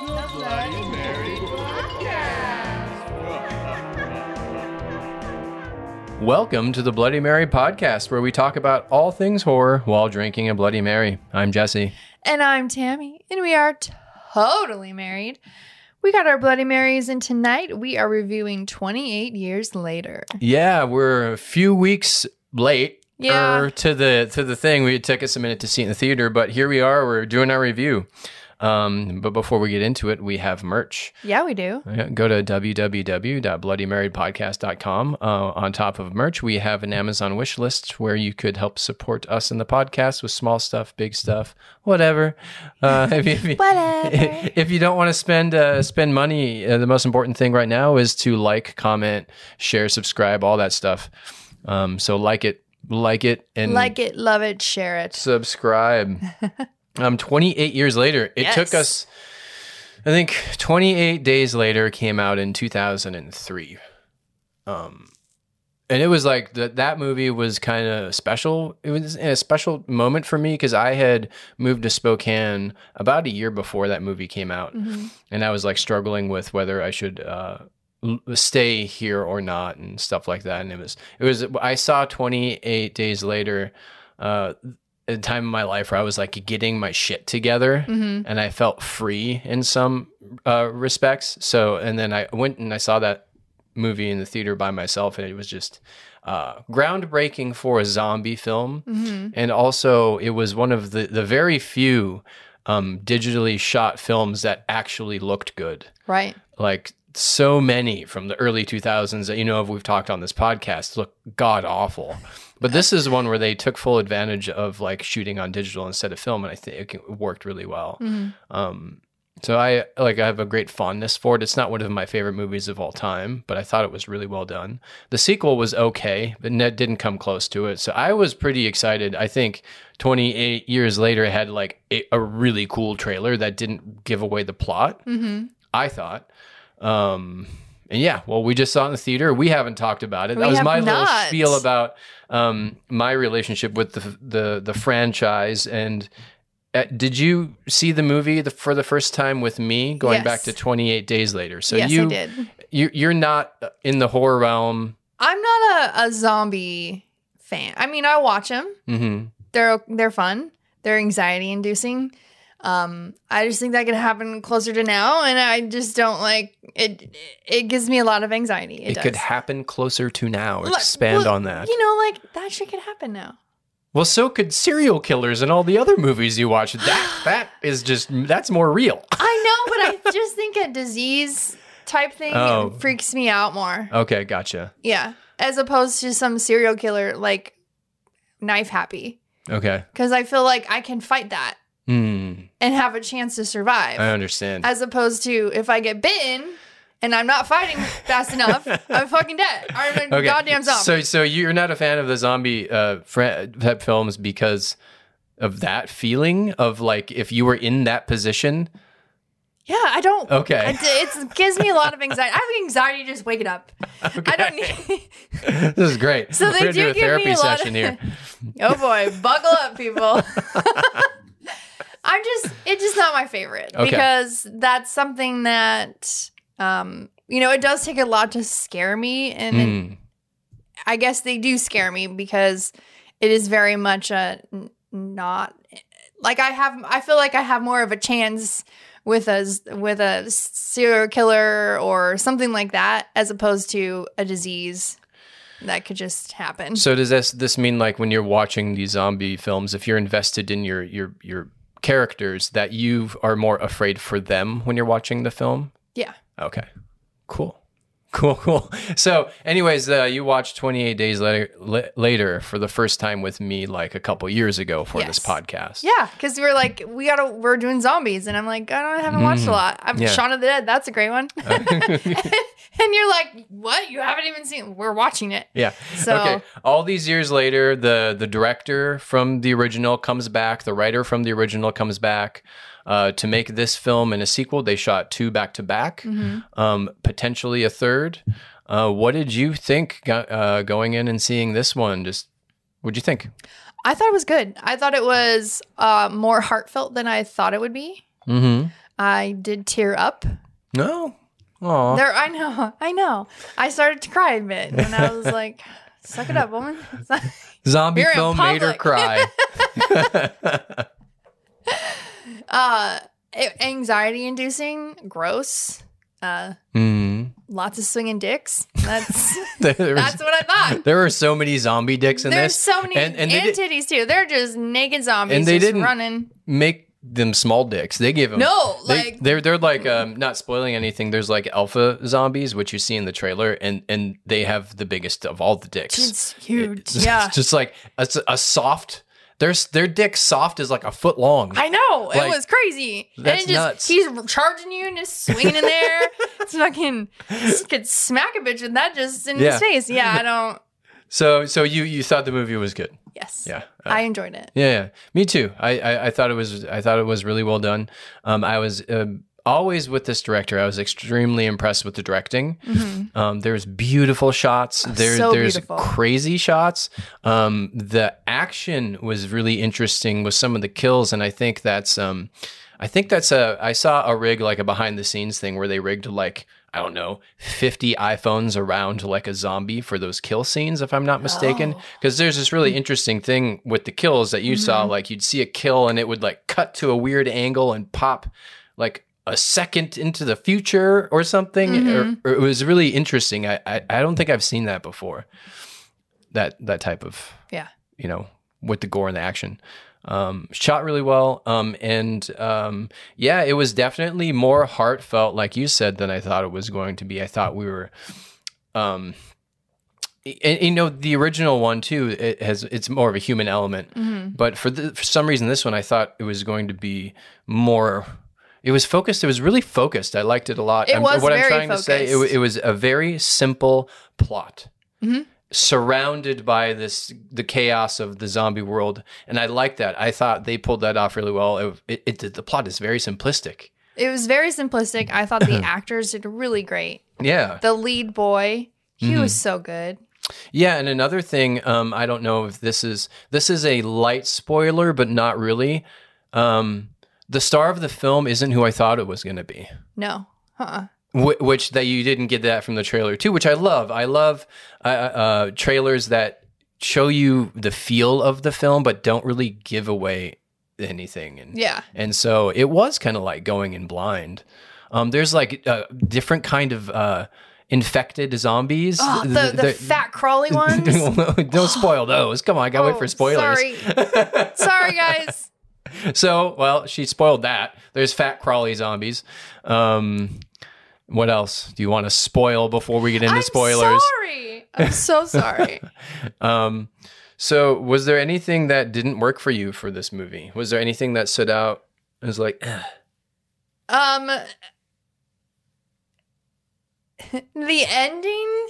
Bloody Mary Welcome to the Bloody Mary Podcast, where we talk about all things horror while drinking a Bloody Mary. I'm Jesse. And I'm Tammy, and we are totally married. We got our Bloody Marys, and tonight we are reviewing 28 Years Later. Yeah, we're a few weeks late to the thing. It took us a minute to see it in the theater, but here we are. We're doing our review. But before we get into it, we have merch. Yeah, we do. Go to www.bloodymarriedpodcast.com. On top of merch, we have an Amazon wish list where you could help support us in the podcast with small stuff, big stuff, whatever. If you don't want to spend money, the most important thing right now is to like, comment, share, subscribe, all that stuff. So like it, and like it, love it, share it, subscribe. 28 years later, it took us, I think 28 Days Later came out in 2003. And it was like that movie was kind of special. It was a special moment for me because I had moved to Spokane about a year before that movie came out. Mm-hmm. And I was like struggling with whether I should stay here or not and stuff like that. And it was I saw 28 Days Later, a time in my life where I was like getting my shit together, mm-hmm. and I felt free in some respects. So, and then I went and I saw that movie in the theater by myself, and it was just groundbreaking for a zombie film. Mm-hmm. And also it was one of the very few digitally shot films that actually looked good. Right. Like so many from the early 2000s that, we've talked on this podcast look god awful. But this is one where they took full advantage of like shooting on digital instead of film, and I think it worked really well. Mm-hmm. So I have a great fondness for it. It's not one of my favorite movies of all time, but I thought it was really well done. The sequel was okay, but it didn't come close to it. So I was pretty excited. I think 28 Years Later had like a really cool trailer that didn't give away the plot, mm-hmm. I thought. And yeah, well, we just saw it in the theater. We haven't talked about it. That was my little spiel about my relationship with the franchise. And did you see the movie for the first time with me going back to 28 Days Later? So yes, I did. You're not in the horror realm. I'm not a zombie fan. I mean, I watch them. Mm-hmm. They're fun. They're anxiety inducing. I just think that could happen closer to now, and I just don't like it. It gives me a lot of anxiety. It could happen closer to now. Expand on that. That shit could happen now. Well, so could serial killers and all the other movies you watch. That's more real. I know, but I just think a disease type thing freaks me out more. Okay, gotcha. Yeah, as opposed to some serial killer like Knife Happy. Okay. Because I feel like I can fight that. And have a chance to survive. I understand. As opposed to if I get bitten and I'm not fighting fast enough, I'm fucking dead. I'm a goddamn zombie. So you're not a fan of the zombie type films because of that feeling of like if you were in that position? Yeah, I don't. Okay. It gives me a lot of anxiety. I have anxiety just waking up. Okay. I don't need. This is great. So they do a therapy give me a lot session here. Oh boy, buckle up, people. It's just not my favorite because that's something that, it does take a lot to scare me. And I guess they do scare me because it is very much not like I feel like I have more of a chance with a serial killer or something like that as opposed to a disease that could just happen. So does this mean like when you're watching these zombie films, if you're invested in your characters, that you are more afraid for them when you're watching the film? Yeah. Okay. Cool. So anyways, you watched 28 Days Later for the first time with me like a couple years ago for this podcast. Yeah, because we were like, we're doing zombies. And I'm like, I haven't watched a lot. Shaun of the Dead, that's a great one. And you're like, what? You haven't even seen it? We're watching it. Yeah. So, okay. All these years later, the director from the original comes back. The writer from the original comes back. To make this film and a sequel, they shot 2 back-to-back, potentially a third. What did you think going in and seeing this one? What'd you think? I thought it was good. I thought it was more heartfelt than I thought it would be. I did tear up. No. Aw. I know. I started to cry a bit, and I was like, "Suck it up, woman." Zombie film made her cry. Anxiety-inducing, gross. Lots of swinging dicks. That's what I thought. There were so many zombie dicks in There's this. so many, and titties too. They're just naked zombies, and they just didn't running. Make them small dicks. They give them they're like not spoiling anything. There's like alpha zombies, which you see in the trailer, and they have the biggest of all the dicks. It's huge. It's just like a soft. Their dick soft is like a foot long. I know. It was crazy. That's and nuts. He's charging you and just swinging in there. It's fucking, could smack a bitch with that just in his face. Yeah, I don't. So you thought the movie was good? Yes. Yeah. I enjoyed it. Yeah. Me too. I thought it was really well done. I was always with this director. I was extremely impressed with the directing. There's beautiful shots. There's beautiful. crazy shots. The action was really interesting with some of the kills, and I think that's I saw a rig, like a behind the scenes thing where they rigged like, I don't know, 50 iPhones around like a zombie for those kill scenes, if I'm not mistaken. Because there's this really interesting thing with the kills that you saw, like you'd see a kill and it would like cut to a weird angle and pop like a second into the future or something. Or it was really interesting. I don't think I've seen that before. That type of, with the gore and the action. Shot really well. It was definitely more heartfelt, like you said, than I thought it was going to be. I thought we were, the original one too, it's more of a human element, but for some reason, this one, I thought it was going to be more, it was focused. It was really focused. I liked it a lot. What I'm trying to say, it was a very simple plot. Surrounded by the chaos of the zombie world, and I like that. I thought they pulled that off really well. The plot is very simplistic. It was very simplistic. I thought the actors did really great. Yeah, the lead boy, he was so good. Yeah, and another thing, I don't know if this is a light spoiler, but not really. The star of the film isn't who I thought it was going to be. No. Which that you didn't get that from the trailer too, which I love. I love trailers that show you the feel of the film, but don't really give away anything. And so it was kind of like going in blind. There's like different kind of infected zombies. Oh, the fat crawly ones. Don't spoil those. Come on, I gotta wait for spoilers. Sorry guys. So, well, she spoiled that. There's fat crawly zombies. What else do you want to spoil before we get into spoilers? I'm so sorry. So was there anything that didn't work for you for this movie? Was there anything that stood out? It was like, the ending.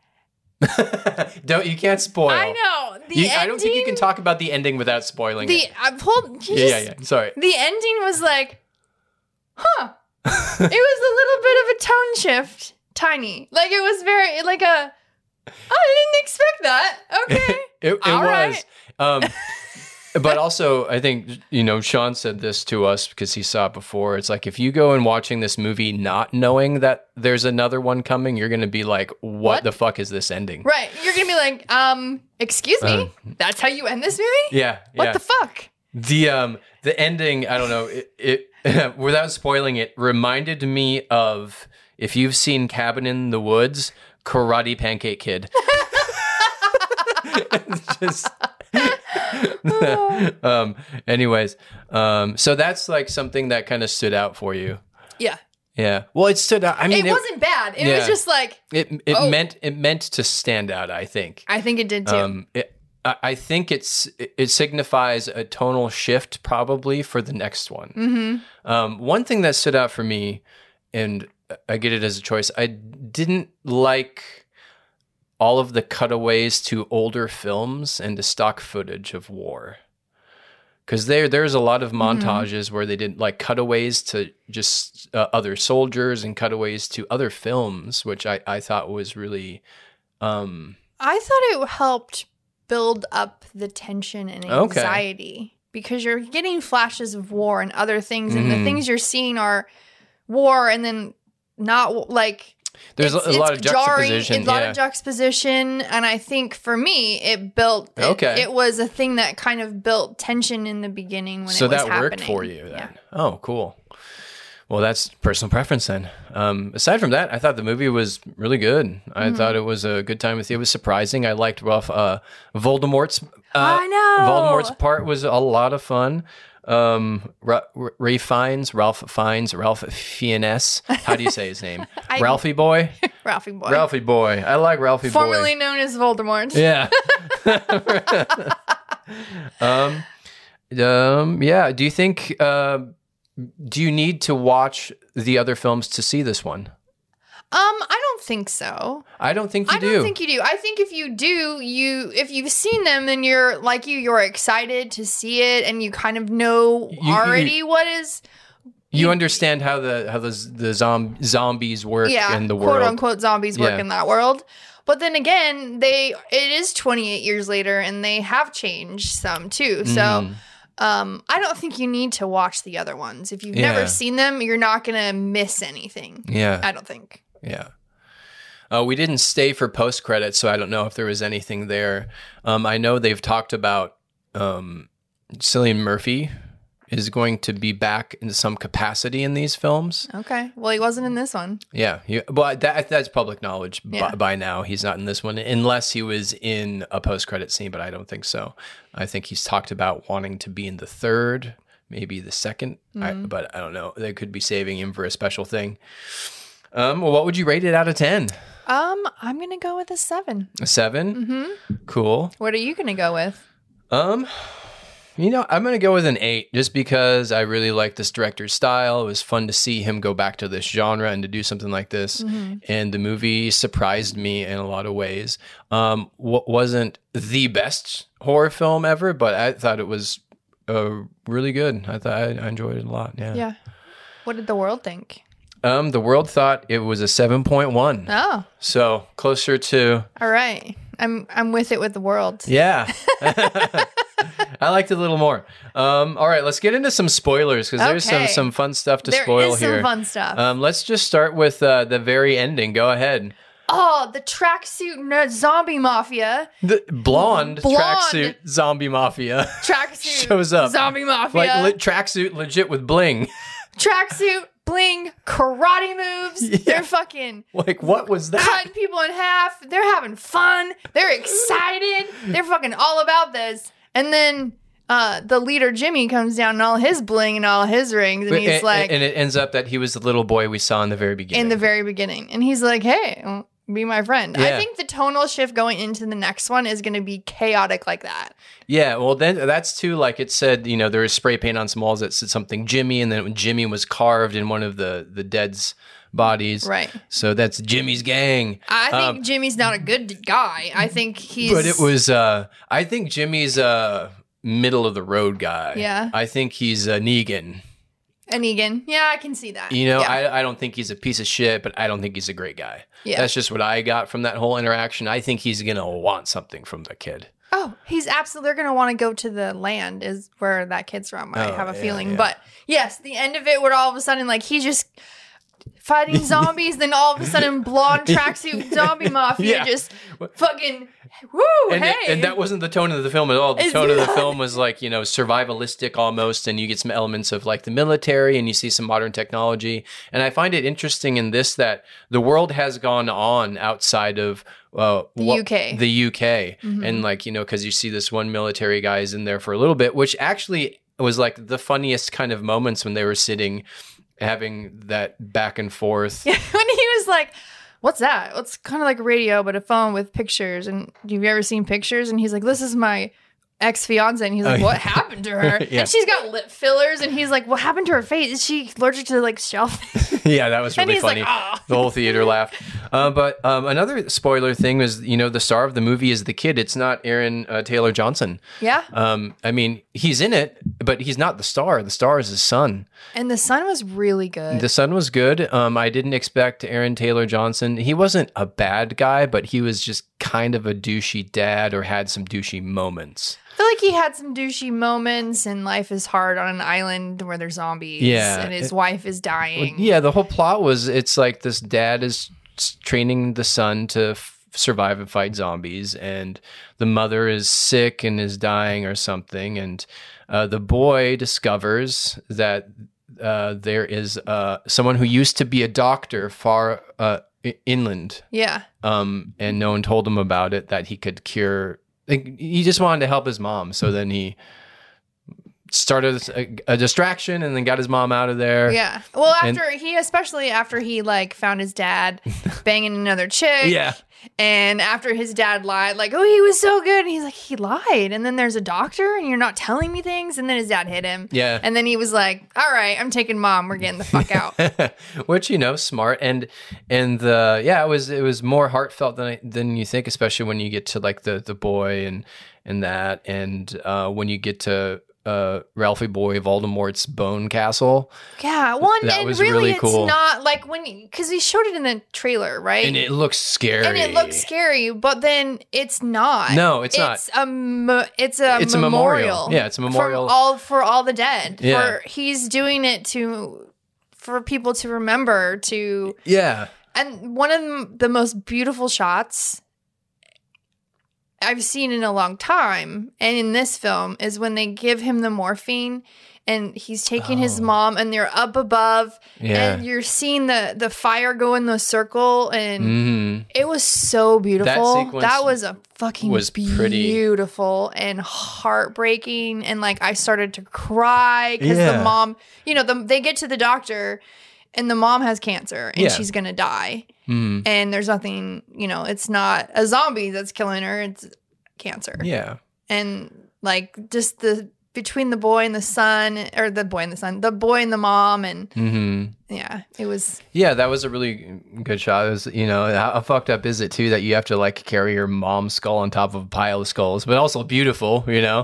You can't spoil. I know the ending. I don't think you can talk about the ending without spoiling it. Yeah. Sorry. The ending was like, huh. It was a little bit of a tone shift, tiny. Like it was very like I didn't expect that. Okay, it was. But also, I think Sean said this to us because he saw it before. It's like if you go and watching this movie not knowing that there's another one coming, you're going to be like, "What the fuck is this ending?" Right? You're going to be like, "Excuse me, that's how you end this movie?" Yeah. What the fuck? The ending, I don't know, it without spoiling it, reminded me of, if you've seen Cabin in the Woods, Karate Pancake Kid. Just anyways, so that's like something that kind of stood out for you. Yeah. Well, it stood out. I mean, it wasn't bad. It was just like it meant to stand out, I think. I think it did too. I think it signifies a tonal shift probably for the next one. One thing that stood out for me, and I get it as a choice, I didn't like all of the cutaways to older films and to stock footage of war. Because there's a lot of montages where they did like cutaways to just other soldiers and cutaways to other films, which I thought was really... I thought it helped build up the tension and anxiety. because you're getting flashes of war and other things, and the things you're seeing are war, and then not like there's a lot of juxtaposition. A lot of juxtaposition, and I think for me, it built. It was a thing that kind of built tension in the beginning when it was happening. So that worked for you then. Yeah. Oh, cool. Well, that's personal preference then. Aside from that, I thought the movie was really good. I thought it was a good time with you. It was surprising. I liked Ralph Voldemort's. I know. Voldemort's part was a lot of fun. Ralph Fiennes. How do you say his name? Ralphie Boy? Ralphie Boy. Ralphie Boy. I like Ralphie Boy. Formerly known as Voldemort. Yeah. Yeah. Do you think... do you need to watch the other films to see this one? I don't think so. I don't think you do. I don't think you do. I think if you do, if you've seen them, then you're excited to see it, and you kind of know what is. You understand how the zombies work in the world, quote unquote zombies work in that world. But then again, it is 28 years later, and they have changed some too. So. I don't think you need to watch the other ones. If you've never seen them, you're not going to miss anything. Yeah. I don't think. Yeah. We didn't stay for post-credits, so I don't know if there was anything there. I know they've talked about Cillian Murphy is going to be back in some capacity in these films. Okay. Well, he wasn't in this one. Yeah. That's public knowledge by now. He's not in this one, unless he was in a post-credit scene, but I don't think so. I think he's talked about wanting to be in the third, maybe the second, but I don't know. They could be saving him for a special thing. Well, what would you rate it out of 10? I'm going to go with a 7. A 7? Mm-hmm. Cool. What are you going to go with? I'm going to go with an 8 just because I really like this director's style. It was fun to see him go back to this genre and to do something like this. Mm-hmm. And the movie surprised me in a lot of ways. Wasn't the best horror film ever, but I thought it was really good. I enjoyed it a lot. Yeah. Yeah. What did the world think? The world thought it was a 7.1. Oh. So closer to... All right. I'm with it with the world. Yeah. I liked it a little more. All right, let's get into some spoilers because there's some fun stuff to spoil here. There is some fun stuff. Let's just start with the very ending. Go ahead. Oh, the tracksuit zombie mafia. The blonde tracksuit zombie mafia. Tracksuit shows up. Zombie mafia. Like tracksuit legit with bling. Tracksuit, bling, karate moves. Yeah. They're fucking... Like, what was that? Cutting people in half. They're having fun. They're excited. They're fucking all about this. And then the leader, Jimmy, comes down in all his bling and all his rings. And he's like... And it ends up that he was the little boy we saw in the very beginning. And he's like, hey, be my friend. Yeah. I think the tonal shift going into the next one is going to be chaotic like that. Yeah, well, then that's too, like it said, there was spray paint on some walls that said something Jimmy, and then when Jimmy was carved in one of the dead's bodies. Right. So that's Jimmy's gang. I think Jimmy's not a good guy. I think he's... But it was, I think Jimmy's a middle of the road guy. Yeah. I think he's a Negan. A Negan. Yeah, I can see that. I don't think he's a piece of shit, but I don't think he's a great guy. Yeah. That's just what I got from that whole interaction. I think he's going to want something from the kid. Oh, he's absolutely... They're going to want to go to the land is where that kid's from. I have a feeling. Yeah. But yes, the end of it where all of a sudden, like, he's just fighting zombies, then all of a sudden blonde tracksuit zombie mafia just fucking... Woo, and that wasn't the tone of the film at all. The tone of the film was like, survivalistic almost, and you get some elements of like the military, and you see some modern technology. And I find it interesting in this that the world has gone on outside of the UK. Mm-hmm. And like, because you see this one military guy is in there for a little bit, which actually was like the funniest kind of moments when they were sitting, having that back and forth. Yeah, when he was like... What's that? It's kind of like a radio, but a phone with pictures. And have you ever seen pictures? And he's like, this is my ex-fiance. And he's like, what happened to her? Yeah. And she's got lip fillers. And he's like, what happened to her face? Is she allergic to like shellfish? Yeah, that was really funny. Like, oh. The whole theater laughed. But another spoiler thing was, the star of the movie is the kid. It's not Aaron Taylor Johnson. Yeah. I mean, he's in it, but he's not the star. The star is his son. And the son was really good. The son was good. I didn't expect Aaron Taylor Johnson. He wasn't a bad guy, but he was just kind of a douchey dad, or had some douchey moments. I feel like he had some douchey moments, and life is hard on an island where there's zombies. Yeah. And his wife is dying. Yeah, the whole plot was, it's like this dad is training the son to survive and fight zombies, and the mother is sick and is dying or something, and the boy discovers that there is someone who used to be a doctor far inland. Yeah. And no one told him about it, that he could cure. He just wanted to help his mom, so then he started a distraction and then got his mom out of there. Yeah. Well, especially after he like found his dad banging another chick. Yeah. And after his dad lied, like, oh, he was so good. And he's like, he lied. And then there's a doctor and you're not telling me things. And then his dad hit him. Yeah. And then he was like, all right, I'm taking mom. We're getting the fuck out. Which, smart. And it was more heartfelt than you think, especially when you get to like the boy and that. And when you get to Ralphie Boy Voldemort's bone castle. Yeah, that was really cool. It's not like because he showed it in the trailer, right? And it looks scary. But then it's not. No, it's not. It's a memorial. Yeah, it's a memorial for all the dead. Yeah. He's doing it for people to remember to. Yeah. And one of the most beautiful shots I've seen in a long time, and in this film, is when they give him the morphine and he's taking his mom and they're up above and you're seeing the fire go in the circle, and it was so beautiful. That was a fucking beautiful and heartbreaking, and like I started to cry because the mom, they get to the doctor and the mom has cancer and she's gonna die. And there's nothing, it's not a zombie that's killing her. It's cancer. Yeah. And like just between the boy and the son, or the boy and the mom, and it was. Yeah, that was a really good shot. It was, how fucked up is it too that you have to like carry your mom's skull on top of a pile of skulls, but also beautiful,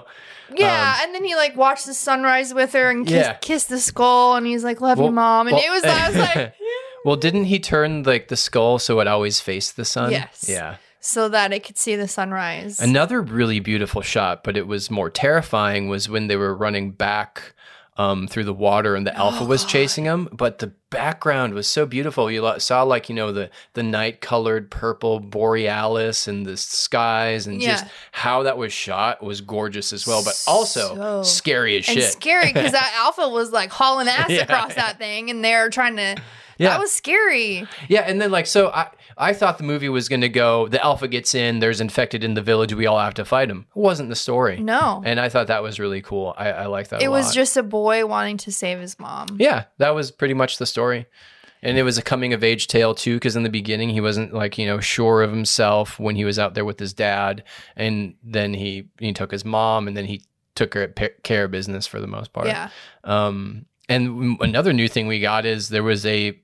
Yeah, and then he like watched the sunrise with her and kissed the skull, and he's like, "Love you, mom." And I was like. Well, didn't he turn like the skull so it always faced the sun? Yes. Yeah. So that it could see the sunrise. Another really beautiful shot, but it was more terrifying, was when they were running back through the water and the alpha was chasing them. But the background was so beautiful. You saw like, the night colored purple borealis and the skies, and just how that was shot was gorgeous as well, but also scary as shit. And scary because that alpha was like hauling ass across that thing, and they're trying to... Yeah. That was scary. Yeah, and then so I thought the movie was going to go, the alpha gets in, there's infected in the village, we all have to fight him. It wasn't the story. No. And I thought that was really cool. I like that a lot. It was just a boy wanting to save his mom. Yeah, that was pretty much the story. And it was a coming of age tale too, because in the beginning he wasn't sure of himself when he was out there with his dad, and then he took his mom, and then he took her care of business for the most part. Yeah. And another new thing we got is there was a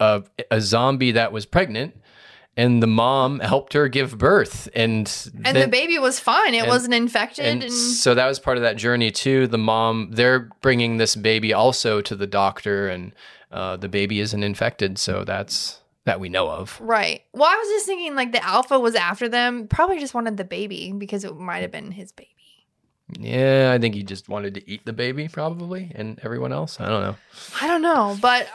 zombie that was pregnant, and the mom helped her give birth, and the baby was fine. It wasn't infected, and so that was part of that journey too. The mom, they're bringing this baby also to the doctor, and the baby isn't infected, so that we know of. Right. Well, I was just thinking like the alpha was after them, probably just wanted the baby because it might have been his baby. Yeah, I think he just wanted to eat the baby, probably, and everyone else. I don't know, but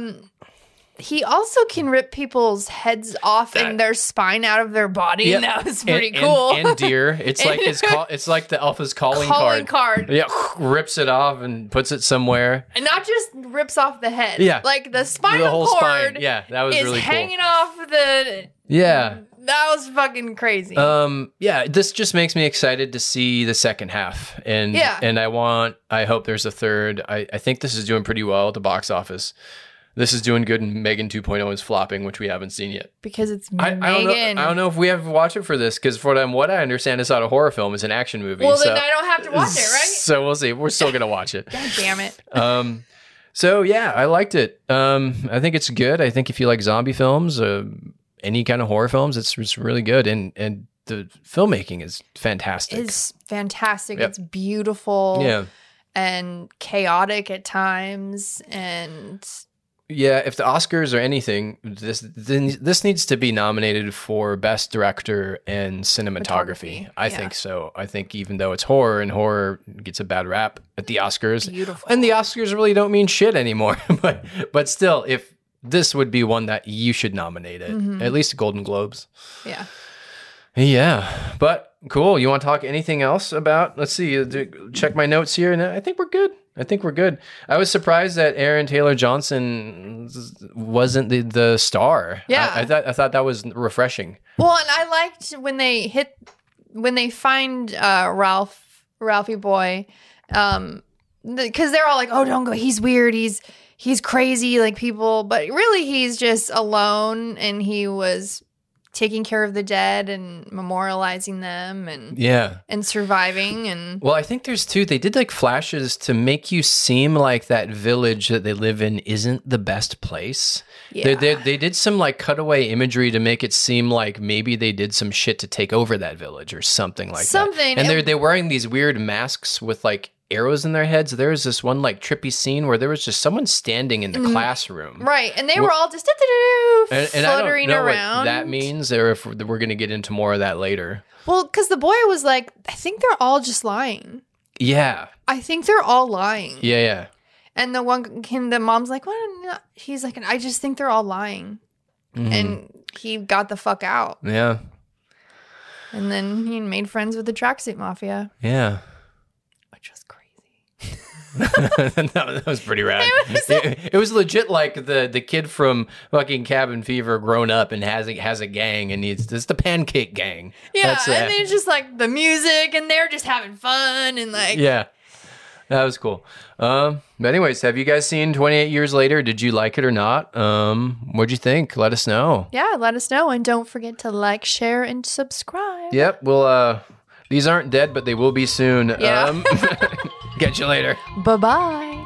he also can rip people's heads off and their spine out of their body. Yeah. And that was pretty cool. And deer. It's like it's like the alpha's calling card. Yeah, rips it off and puts it somewhere. And not just rips off the head. Yeah. Like the spinal cord. Spine. Yeah, that was really cool. Hanging off the... Yeah. That was fucking crazy. Yeah, this just makes me excited to see the second half. And I hope there's a third. I think this is doing pretty well at the box office. This is doing good, and Megan 2.0 is flopping, which we haven't seen yet. Because it's Megan. I don't know if we have to watch it for this, because for what I understand, it's not a horror film. It's an action movie. Well, then I don't have to watch it, right? So we'll see. We're still going to watch it. God damn it. So, yeah, I liked it. I think it's good. I think if you like zombie films, any kind of horror films. It's really good, and the filmmaking is fantastic. It's fantastic. Yep. It's beautiful. Yeah. And chaotic at times, and yeah, if the Oscars or anything, this needs to be nominated for Best Director and Cinematography. I think so. I think even though it's horror, and horror gets a bad rap at the Oscars, beautiful. And the Oscars really don't mean shit anymore. but still, if this would be one that you should nominate it, at least Golden Globes. Yeah. Yeah, but cool. You want to talk anything else about? Let's see. Check my notes here, and I think we're good. I was surprised that Aaron Taylor Johnson wasn't the star. Yeah, I thought that was refreshing. Well, and I liked when they find Ralphie Boy, because they're all like, "Oh, don't go. He's weird. He's crazy, like people." But really, he's just alone, and he was taking care of the dead and memorializing them and surviving. And well, I think there's they did like flashes to make you seem like that village that they live in isn't the best place. Yeah. They did some like cutaway imagery to make it seem like maybe they did some shit to take over that village or something like that. And they're wearing these weird masks with like arrows in their heads. There was this one like trippy scene where there was just someone standing in the classroom. Right. And they were all just fluttering I don't know around. What that means, or if we're going to get into more of that later. Well, because the boy was like, I think they're all just lying. Yeah. I think they're all lying. Yeah. And the mom's like, what? He's like, I just think they're all lying. Mm-hmm. And he got the fuck out. Yeah. And then he made friends with the tracksuit mafia. Yeah. Which was crazy. that was pretty rad. It was legit like the kid from fucking Cabin Fever grown up and has a gang, and it's the Pancake Gang. Yeah, and it's just like the music, and they're just having fun, and like... Yeah. That was cool. But anyways, have you guys seen 28 Years Later? Did you like it or not? What'd you think? Let us know. Yeah, let us know. And don't forget to like, share, and subscribe. Yep. Well, these aren't dead, but they will be soon. Yeah. Catch you later. Bye-bye.